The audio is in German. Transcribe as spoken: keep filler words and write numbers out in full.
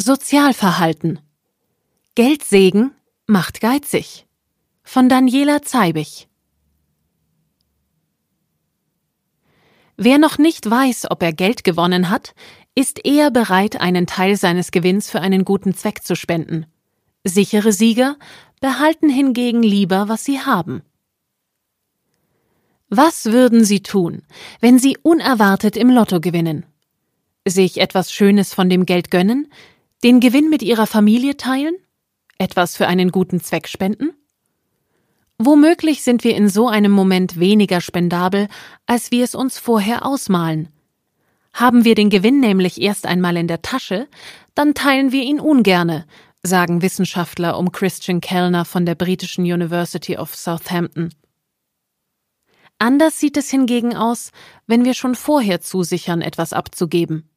Sozialverhalten. Geldsegen macht geizig. Von Daniela Zeibich. Wer noch nicht weiß, ob er Geld gewonnen hat, ist eher bereit, einen Teil seines Gewinns für einen guten Zweck zu spenden. Sichere Sieger behalten hingegen lieber, was sie haben. Was würden Sie tun, wenn Sie unerwartet im Lotto gewinnen? Sich etwas Schönes von dem Geld gönnen? Den Gewinn mit Ihrer Familie teilen? Etwas für einen guten Zweck spenden? Womöglich sind wir in so einem Moment weniger spendabel, als wir es uns vorher ausmalen. Haben wir den Gewinn nämlich erst einmal in der Tasche, dann teilen wir ihn ungerne, sagen Wissenschaftler um Christian Kellner von der britischen University of Southampton. Anders sieht es hingegen aus, wenn wir schon vorher zusichern, etwas abzugeben.